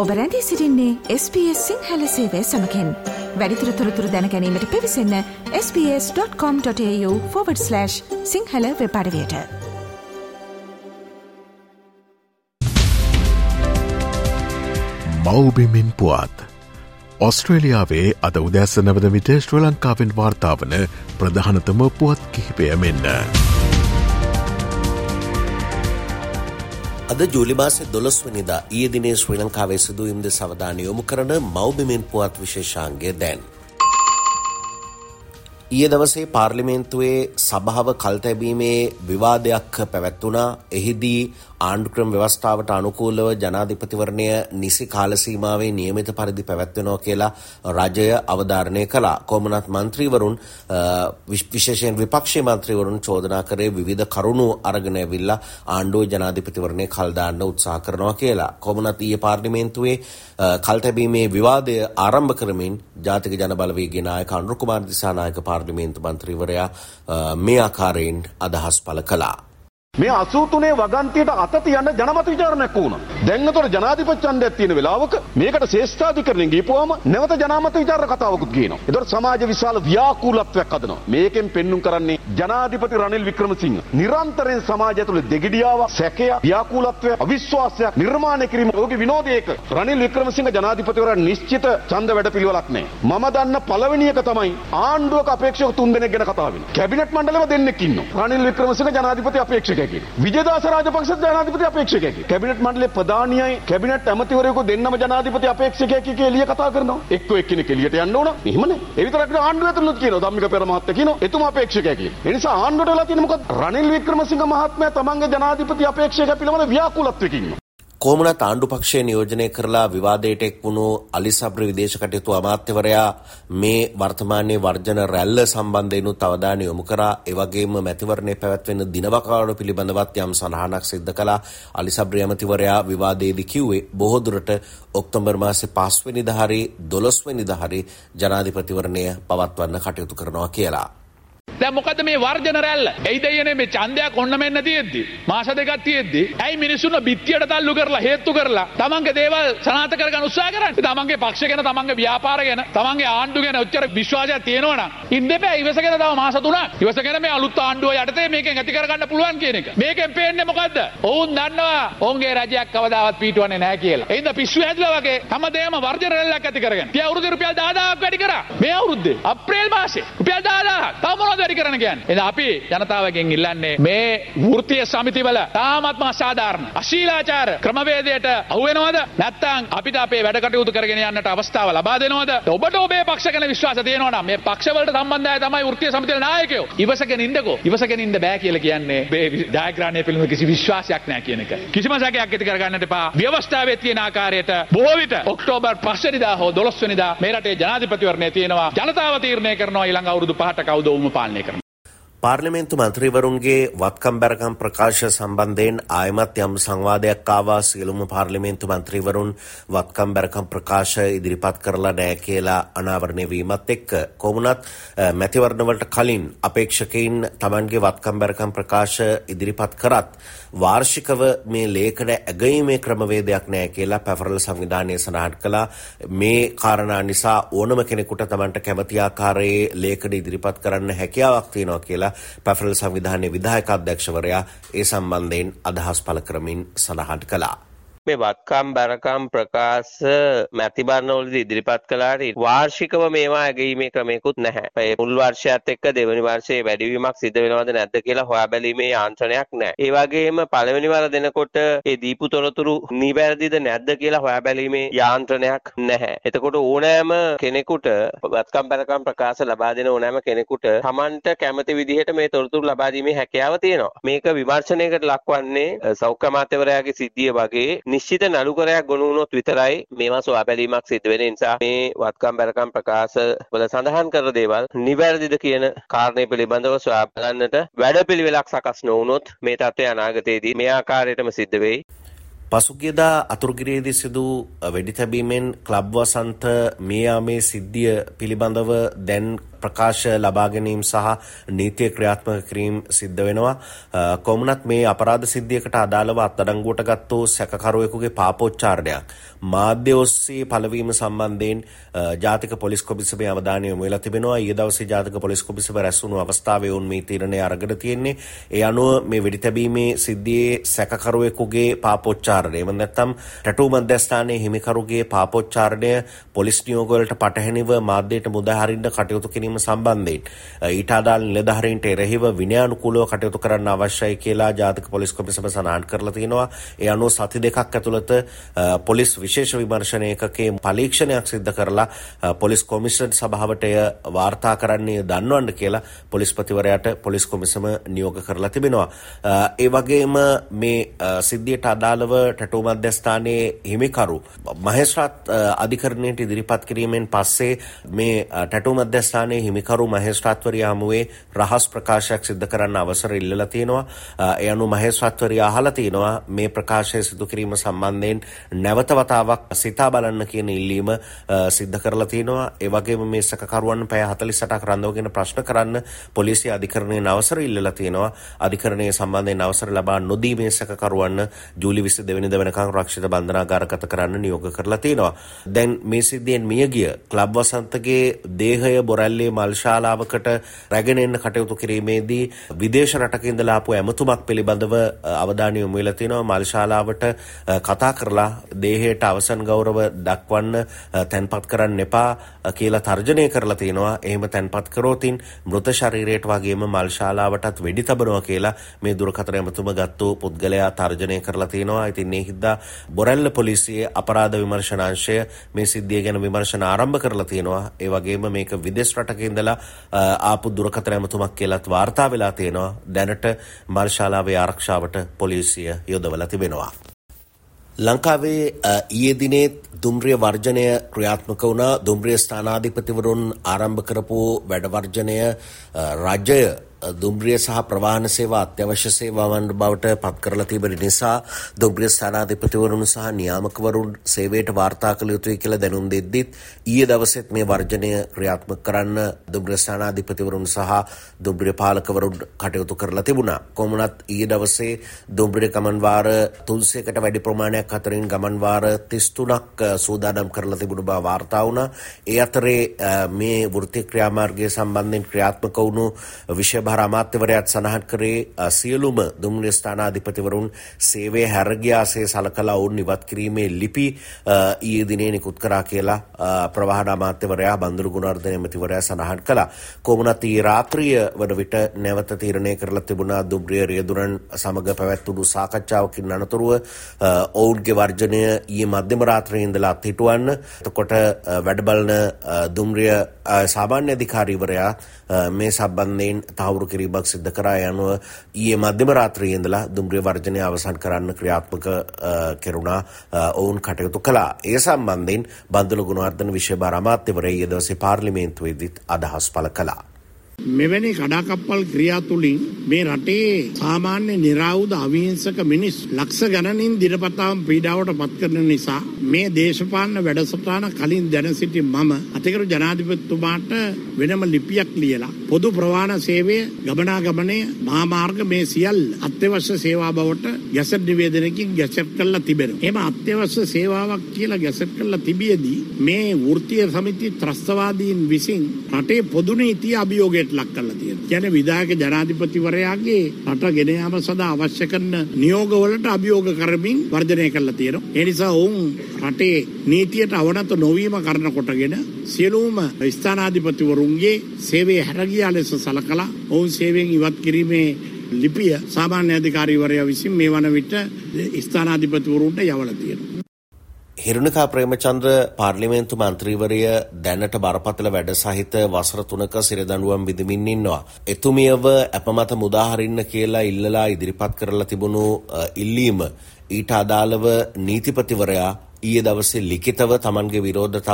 ඔබ රැඳී සිටින්නේ SBS සිංහල සේවය සමගින්. වැඩිදුර තොරතුරු දැන ගැනීමට පිවිසන්න sbs.com.au/සිංහල වෙබ් අඩවියට. මව්බිමින් පුවත්. ඔස්ට්‍රේලියාවේ අද උදැස්ස නැවත විට ශ්‍රී ලංකාවෙන් වාර්තාවන ප්‍රධානතම පුවත් කිහිපය මෙන්න. අද ජූලි මාසේ 12 වෙනිදා ඊයේ දිනේ ශ්‍රී ලංකාවේ සිදුවීම් දෙස අවධානය යොමු කරන මව්බිමින් පුවත් විශේෂාංගය දැන්. ඊයේ දවසේ පාර්ලිමේන්තුවේ සභාව කල්තැබීමේ විවාදයක් පැවැත්වුණා. එහිදී ආණ්ඩුක්‍රම ව්‍යවස්ථාවට අනුකූලව ජනාධිපතිවරණය නිසි කාල සීමාවේ නියමිත පරිදි පැවැත්වෙනවා කියලා රජය අවධාරණය කළා. කොමනත් මන්ත්‍රීවරුන් විශේෂයෙන් විපක්ෂීය මන්ත්‍රීවරුන් චෝදනා කරේ විවිධ කරුණු අරගෙන ඇවිල්ලා ආණ්ඩුවේ ජනාධිපතිවරණය කල් දාන්න උත්සාහ කරනවා කියලා. කොමනත් ඊයේ පාර්ලිමේන්තුවේ කල්තැබීමේ විවාදය ආරම්භ කරමින් ජාතික ජනබලවේගයේ නායක අනුර කුමාර දිසානායක පාර්ලිමේන්තු මන්ත්‍රීවරයා මේ ආකාරයෙන් අදහස් පළ කළා. මේ 83 වගන්තියට අත තියන්න ජනමත විචාරණයක් වුණා. දැන් උතර ජනාධිපති ඡන්දයක් තියෙන වෙලාවක මේකට ශ්‍රේෂ්ඨාධිකරණයෙන් ගිහපුවාම නැවත ජනමත විචාරණ කතාවකුත් ගේනවා. ඒතර සමාජ විශාල ව්‍යාකූලත්වයක් හදනවා. මේකෙන් පෙන්눔 කරන්නේ ජනාධිපති රනිල් වික්‍රමසිංහ නිරන්තරයෙන් සමාජය තුළ දෙගිඩියාවක්, සැකයක්, ව්‍යාකූලත්වයක්, අවිශ්වාසයක් නිර්මාණය කිරීම. ඔහුගේ විනෝදයක රනිල් වික්‍රමසිංහ ජනාධිපතිවරයා නිශ්චිත ඡන්ද වැඩපිළිවෙලක් නැහැ. මම දන්න පළවෙනි එක තමයි ආණ්ඩුවක අපේක්ෂක 3 දෙනෙක් ගැන කතා වෙන්නේ. කැබිනට් මණ්ඩලෙම දෙන්නෙක් ඉන්නවා. රනිල් වික්‍රමසිංහ ජනාධිපති අපේක්ෂක විජේදාස රාජපක්ෂ ජනාධිපති අපේක්ෂකයෙක්. කැබිනට් මණ්ඩලයේ ප්‍රධානියයි කැබිනට් ඇමතිවරයෙකු දෙන්නම ජනාධිපති අපේක්ෂකයෙක් කියලා එළිය කතා කරනවා. එක්කෝ එක්කෙනෙක් එළියට යන්න ඕන. එහෙමනේ. ඒ විතරක් නෙවෙයි ආණ්ඩුව ඇතුළත කියනවා. ධම්මික පෙර මහත්තයා කියනවා එතුමා අපේක්ෂකයා කියලා. ඒ නිසා ආණ්ඩුවට වෙලා තියෙන්නේ මොකද? රනිල් වික්‍රමසිංහ මහත්මයා තමන්ගේ ජනාධිපති අපේක්ෂකයා පිළිබඳ ව්‍යාකූලත්වයක ඉන්නවා. කොමනත් ආණ්ඩු පක්ෂය නියෝජනය කරලා විවාදයට එක් වුණු අලි සබ්රි විදේශ කටයුතු අමාත්‍යවරයා මේ වර්තමානයේ වර්ජන රැල්ල සම්බන්ධයෙන්ුත් අවධානය යොමු කරා. ඒ වගේම මැතිවරණය පැවැත්වෙන දිනවකාරණු පිළිබඳවත් යම් සඳහනක් සිද්ධ කළා. අලි සබ්රි ඇමතිවරයා විවාදයේදී කිව්වේ බොහෝ දුරට ඔක්තෝබර් මාසේ 5 වෙනිදා හරි 12 වෙනිදා හරි ජනාධිපතිවරණය පවත්වන්න කටයුතු කරනවා කියලා. දැන් මොකද මේ වර්ජන රැල්ල? එයිද යන්නේ මේ ඡන්දයක් ඔන්න මෙන්න තියෙද්දි මාස දෙකක් තියෙද්දි ඇයි මිනිස්සුන්ව බිත්තියට තල්ලු කරලා හේතු කරලා තමන්ගේ දේවල් සනාථ කරගන්න උත්සාහ කරන්නේ? තමන්ගේ පක්ෂ ගැන, තමන්ගේ ව්‍යාපාර ගැන, තමන්ගේ ආණ්ඩුව ගැන ඔච්චර විශ්වාසයක් තියෙනවා නම් ඉන්නෙපෑ ඉවසගෙන තව මාස 3ක් ඉවසගෙන මේ අලුත් ආණ්ඩුව යටතේ මේකෙන් ඇති කරගන්න පුළුවන් කියන එක. මේකෙන් පේන්නේ මොකද්ද? ඔවුන් දන්නවා ඔවුන්ගේ රජයක් කවදාවත් පීටුවන්නේ නැහැ කියලා. එයින්ද පිස්සු හැදලා වගේ හැමදේම වර්ජන රැල්ලක් ඇති කරගෙන. තියා අවුරුදු රුපියල් 10000ක් වැඩි කරා. මේ අවුරුද්දේ අප්‍රේල් මාසේ රුපියල් 10000ක්. තව මොනවද වැඩි කරන්න කියන්නේ? එහෙනම් අපි ජනතාවගෙන් ඉල්ලන්නේ මේ වෘත්තීය සමිතිවල තාමත්ම අසාධාරණ අශීලාචාර ක්‍රමවේදයට අහු වෙනවද? නැත්නම් අපිට අපේ වැඩ කටයුතු කරගෙන යන්නට අවස්ථාව ලබා දෙනවද? ඔබට ඔබේ පක්ෂ ගැන විශ්වාස තියෙනවා නම් මේ පක්ෂ වලට සම්බන්ධ අය තමයි වෘත්තීය සමිතිවල නායකයෝ. ඉවසගෙන ඉන්නකෝ. ඉවසගෙන ඉන්න බෑ කියලා කියන්නේ මේ ජයග්‍රහණය පිළිබඳ කිසි විශ්වාසයක් නැහැ කියන එක. කිසිම සැකයක් ඇති කරගන්නට එපා. ව්‍යවස්ථාවේ තියෙන ආකාරයට බොහෝ විට ඔක්තෝබර් 5 වෙනිදා හෝ 12 වෙනිදා මේ රටේ ජනාධිපතිවරණය තියෙනවා. ජනතාව තීරණය කරනවා ඊළඟ අවුරුදු 5ට කවුද උම පාලනය කරන්නේ. පාර්ලිමේන්තු මන්ත්‍රීවරුන්ගේ වත්කම් බැරකම් ප්‍රකාශ සම්බන්ධයෙන් ආයමත් යම් සංවාදයක් ආවා. සියලුම පාර්ලිමේන්තු මන්ත්‍රීවරුන් වත්කම් බැරකම් ප්‍රකාශ ඉදිරිපත් කරලා නැහැ කියලා අනාවරණය වීමත් එක්ක කොමුණත් මැතිවරණවලට කලින් අපේක්ෂකයින් Tamanගේ වත්කම් බැරකම් ප්‍රකාශ ඉදිරිපත් කරත් වාර්ෂිකව මේ ලේඛන ඇගීමේ ක්‍රමවේදයක් නැහැ කියලා පැවරල සංවිධානය සඳහන් කළා. මේ කාරණා නිසා ඕනම කෙනෙකුට Tamanට කැමති ආකාරයේ ලේඛන ඉදිරිපත් කරන්න හැකියාවක් තියෙනවා කියලා පැවරල සංවිධානයේ විධායක අධ්‍යක්ෂවරයා ඒ සම්බන්ධයෙන් අදහස් පළ කරමින් සඳහන් කළා. මේ වත්කම් බැරකම් ප්‍රකාශ මැතිවරණවලදී ඉදිරිපත් කළාට වාර්ෂිකව මේවා ඇගීමේ ක්‍රමයකුත් නැහැ. මේ මුල් වර්ෂයත් එක්ක දෙවනි වර්ෂයේ වැඩිවීමක් සිදු වෙනවද නැද්ද කියලා හොයා බැලීමේ යාන්ත්‍රණයක් නැහැ. ඒ වගේම පළවෙනි වර දෙනකොට ඒ දීපු තොරතුරු නිවැරදිද නැද්ද කියලා හොයා බැලීමේ යාන්ත්‍රණයක් නැහැ. එතකොට ඕනෑම කෙනෙකුට වත්කම් බැරකම් ප්‍රකාශ ලබා දෙන ඕනෑම කෙනෙකුට Tamanට කැමති විදිහට මේ තොරතුරු ලබා දීමේ හැකියාව තියෙනවා. මේක විමර්ශනයකට ලක්වන්නේ සෞඛ්‍ය අමාත්‍යවරයාගේ සිද්ධිය වගේ නිශ්චිත නඩුකරයක් ගොනු වුණොත් විතරයි මේවා සොයා බැලීමක් සිදු වෙන නිසා මේ වත්කම් බැරකම් ප්‍රකාශ වල සඳහන් කර දේවල් නිවැරදිද කියන කාරණේ පිළිබඳව සොයා බලන්නට වැඩපිළිවෙලක් සකස් නොවුනොත් මේ තත්ත්වය අනාගතයේදී මේ ආකාරයටම සිද්ධ වෙයි. පසුගියදා අතුරුගිරියේදී සිදු වෙඩි තැබීමෙන් ක්ලබ් වසන්ත මේ යාමේ සිද්ධිය පිළිබඳව දැන් ප්‍රකාශ ලබා ගැනීම සහ නීතිය ක්‍රියාත්මක කිරීම සිද්ධ වෙනවා. කොමුණත් මේ අපරාධ සිද්ධියකට අදාළව අත්අඩංගුවට ගත්තු සැකකරුවෙකුගේ පාපෝච්චාරණයක් මාධ්‍ය ඔස්සේ පළවීම සම්බන්ධයෙන් ජාතික පොලිස් කොමිසමේ අවධානය යොමු වෙලා තිබෙනවා. ඊයේ දවසේ ජාතික පොලිස් කොමිසම රැස්වුණු අවස්ථාවේ වුන් මේ තීරණය අරගෙන තියෙන්නේ. ඒ අනුව මේ වෙඩි තැබීමේ සිද්ධියේ සැකකරුවෙකුගේ පාපෝච්චාරණය එම නැත්නම් ටැටූ මධ්‍යස්ථානයේ හිමිකරුගේ පාපෝච්චාරණය පොලිස් නියෝගවලට පටහැනිව මාධ්‍යයට මුදාහරින්න කටයුතු කිරීම සම්බන්ධයෙන් ඊට අදාළ නිලධාරීන්ට එරෙහිව විනයානුකූලව කටයුතු කරන්න අවශ්‍යයි කියලා ජාතික පොලිස් කොමිසම සඳහන් කරලා තියෙනවා. ඒ අනුව සති දෙකක් ඇතුළත පොලිස් විශේෂ විමර්ශන ඒකකයේ පරීක්ෂණයක් සිදු කරලා පොලිස් කොමිෂන් සභාවට එය වාර්තා කරන්නේ දන්වන්න කියලා පොලිස්පතිවරයාට පොලිස් කොමිසම නියෝග කරලා තිබෙනවා. ඒ වගේම මේ සිද්ධියට අදාළව ටැටූ මධ්‍යස්ථානයේ හිමිකරු මහේස්ත්‍රාත් අධිකරණයට ඉදිරිපත් කිරීමෙන් පස්සේ මේ ටැටූ මධ්‍යස්ථානයේ හිමිකරු මහේස්ත්‍රාත්වරිය හමුවේ රහස් ප්‍රකාශයක් සිදු කරන්න අවසර ඉල්ලලා තියෙනවා. ඒ අනුව මහේස්ත්‍රාත්වරිය අහලා තියෙනවා මේ ප්‍රකාශය සිදු කිරීම සම්බන්ධයෙන් නැවත වතාවක් සිතා බලන්න කියන ඉල්ලීම සිද්ධ කරලා තියෙනවා. ඒ වගේම මේ සැකකරුවන් පැය 48ක් රඳවගෙන ප්‍රශ්න කරන්න පොලිසිය අධිකරණයෙන් අවසර ඉල්ලලා තියෙනවා. අධිකරණයේ සම්බන්ධයෙන් අවසර ලබා නොදී මේ සැකකරුවන් ජූලි 22 වෙනිදා වෙනකන් රක්ෂිත බන්ධනාගාරගත කරන්න නියෝග කරලා තියෙනවා. දැන් මේ සිද්ධියෙන් මියගිය ක්ලබ් වසන්තගේ දේහය බොරැල්ලේ මල් ශාලාවකට රැගෙන එන්න කටයුතු කිරීමේදී විදේශ රටක ඉඳලා ආපු ඇමතුමක් පිළිබඳව අවධානය යොමු වෙලා තියෙනවා. මල් ශාලාවට කතා කරලා දේහයට අවසන් ගෞරව දක්වන්න තැන්පත් කරන්න එපා කියලා තර්ජනය කරලා තියෙනවා. එහෙම තැන්පත් කරෝතින් මෘත ශරීරයට වගේම මල් ශාලාවටත් වෙඩි තබනවා කියලා මේ දුරකථන ඇමතුම ගත්තු පුද්ගලයා තර්ජනය කරලා තියෙනවා. ඉතින් මේ හින්දා බොරැල්ල පොලිසියේ අපරාධ විමර්ශනාංශය මේ සිද්ධිය ගැන විමර්ශන ආරම්භ කරලා තියෙනවා. ඒ වගේම මේක විදේශ රටක ඉඳලා ආපු දුරකථන ඇමතුමක් කියලාත් වාර්තා වෙලා තියෙනවා. දැනට මල් ශාලාවේ ආරක්ෂාවට පොලිසිය යොදවලා තිබෙනවා. ලංකාවේ ඊයේ දිනේ දුම්රිය වර්ජනය ක්‍රියාත්මක වුණා. දුම්රිය ස්ථානාධිපතිවරුන් ආරම්භ කරපු වැඩ වර්ජනය රජය දුම්රිය සහ ප්‍රවාහන සේවා අත්‍යවශ්‍ය සේවාවන් බවට පත් කරලා තිබෙන නිසා දුම්රිය ස්ථානාධිපතිවරුන් සහ නියාමකවරුන් සේවයට වාර්තා කළ යුතුයි කියලා දැනුම් දෙද්දිත් ඊයේ දවසේත් මේ වර්ජනය ක්‍රියාත්මක කරන්න දුම්රිය ස්ථානාධිපතිවරුන් සහ දුම්රිය පාලකවරුන් කටයුතු කරලා තිබුණා. කොමුණත් ඊයේ දවසේ දුම්රිය ගමන්වාර 300කට වැඩි ප්‍රමාණයක් අතරින් ගමන්වාර 33ක් සූදානම් කරලා තිබුණු බව වාර්තා වුණා. ඒ අතරේ මේ වෘත්තීය ක්‍රියාමාර්ගය සම්බන්ධයෙන් ක්‍රියාත්මක වුණු විෂය අමාත්‍යවරයාත් සඳහන් කරේ සියලුම දුම්රිය ස්ථානාධිපතිවරුන් සේවය හැරගියාසේ සලකලා ඔවුන් ඉවත් කිරීමේ ලිපි ඊයේ දිනේ නිකුත් කරා කියලා ප්‍රවාහන අමාත්‍යවරයා බන්දුරු ගුණවර්ධන ඇමතිවරයා සඳහන් කළා. කොමුණත් ඊ රාත්‍රිය වන විට නැවත තීරණය කරලා තිබුණා දුම්රිය රියදුරන් සමග පැවැත්වුණු සාකච්ඡාවකින් අනතුරුව ඔවුන්ගේ වර්ජනය ඊයේ මධ්‍යම රාත්‍රියේ ඉඳලා අත්හිටුවන්න. එතකොට වැඩ බලන දුම්රිය සාමාන්‍ය අධිකාරීවරයා මේ සම්බන්ධයෙන් තහවුරු කිරීමක් සිදු කරා. යනුව ඊයේ මධ්‍යම රාත්‍රියේ ඉඳලා දුම්රිය වර්ජනය අවසන් කරන්න ක්‍රියාත්මක කෙරුණා. ඔවුන් කටයුතු කළා. ඒ සම්බන්ධයෙන් බන්දුල ගුණවර්ධන විෂය භාර අමාත්‍යවරයා ඊයේ දවසේ පාර්ලිමේන්තුවේදීත් අදහස් පළ කළා. මෙවැනි කඩාකප්පල් ක්‍රියා තුළින් මේ රටේ සාමාන්‍ය නිරාවුද අවිහිංසක මිනිස් ලක්ෂ ගණනින් දිනපතාම පීඩාවට පත් කරන නිසා මේ දේශපාලන වැඩසටහන කලින් දැන සිටි මම අතිගරු ජනාධිපතිතුමාට වෙනම ලිපියක් ලියලා පොදු ප්‍රවාහන සේවය ගමනාගමනය මහා මාර්ග මේ සියල්ල අත්‍යවශ්‍ය සේවා බවට ගැසට් නිවේදනයකින් ගැසට් කරලා තිබෙනවා. එහෙම අත්‍යවශ්‍ය සේවාවක් කියලා ගැසට් කරලා තිබියදී මේ වෘත්තීය සමිති ත්‍රස්තවාදීන් විසින් රටේ පොදු නීතිය අභියෝගයට ලක් කරලා තියෙනවා. කියන්නේ විධායක ජනාධිපතිවරයාගේ රට ගෙන යාම සඳහා අවශ්‍ය කරන නියෝගවලට අභියෝග කරමින් වර්ධනය කරලා තියෙනවා. ඒ නිසා ඔවුන් රටේ නීතියට අවනත නොවීම කරන කොටගෙන සියලුම ස්ථානාධිපතිවරුන්ගේ සේවය හැරගියා ලෙස සලකලා ඔවුන් සේවයෙන් ඉවත් කිරීමේ ලිපිය සාමාන්‍ය අධිකාරීවරයා විසින් මේ වන විට ස්ථානාධිපතිවරුන්ට යවලා තියෙනවා. හිරුණිකා ප්‍රේමචන්ද්‍ර පාර්ලිමේන්තු මන්ත්‍රීවරිය දැනට බරපතල වැඩ සහිත වසර 3ක සිරදඬුවම් විඳමින් ඉන්නවා. එතුමියව අපමත මුදාහරින්න කියලා ඉල්ලලා ඉදිරිපත් කරලා තිබුණු ඉල්ලීම ඊට අදාළව නීතිපතිවරයා ඊයේ දවසේ ලිඛිතව තමන්ගේ විරෝධතා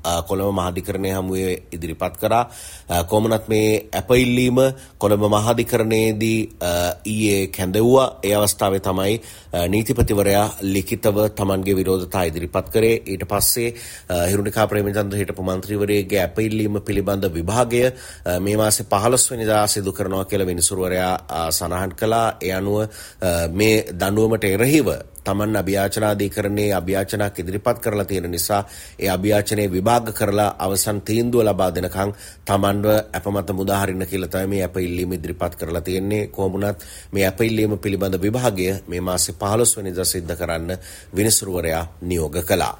කොළඹ මහාධිකරණය හමුවේ ඉදිරිපත් කරා. කොහොමනත් මේ අප ඉල්ලීම කොළඹ මහාධිකරණයේදී ඊයේ කැඳවුවා. ඒ අවස්ථාවේ තමයි නීතිපතිවරයා ලිඛිතව තමන්ගේ විරෝධතා ඉදිරිපත් කරේ. ඊට පස්සේ හිරුණිකා ප්‍රේමචන්ද්‍ර හිටපු මන්ත්‍රීවරයාගේ අප ඉල්ලීම පිළිබඳ විභාගය මේ මාසේ 15 වෙනිදා සිදු කරනවා කියලා විනිසුරුවරයා සඳහන් කළා. ඒ අනුව මේ දඬුවමට එරෙහිව තමන් අභියාචනාධිකරණයේ අභියාචනයක් ඉදිරිපත් කරලා තියෙන නිසා ඒ අභියාචනයේ විභාග කරලා අවසන් තීන්දුව ලබා දෙනකන් තමන්ව අපමත මුදාහරින්න කියලා තමයි මේ අප ඉල්ලීම ඉදිරිපත් කරලා තියෙන්නේ. කොහොමුණත් මේ අප ඉල්ලීම පිළිබඳ විභාගය මේ මාසේ 15 වෙනිදා සිද්ධ කරන්න විනිසුරුවරයා නියෝග කළා.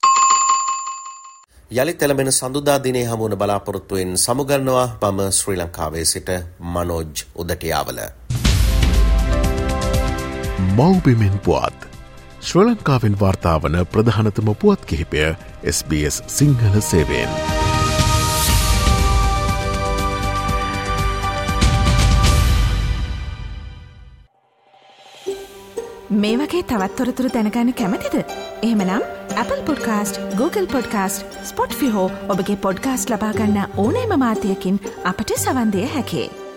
යළිත් එළඹෙන සඳුදා දිනේ හමුවන බලාපොරොත්තුවෙන් සමුගන්නවා මම ශ්‍රී ලංකාවේ සිට මනෝජ් උදටියාවල. මව්බිමෙන් පුවත් ශ්‍රී ලංකාවෙන් වාර්තාවන ප්‍රධානතම පුවත් කිහිපය SBS සිංහල සේවයෙන්. මේ වගේ තවත් තොරතුරු දැනගන්න කැමතිද? එහෙමනම් Apple Podcast, Google Podcast, Spotify හෝ ඔබගේ පොඩ්කාස්ට් ලබා ගන්න ඕනෑම මාධ්‍යයකින් අපට සවන් දිය හැකියි.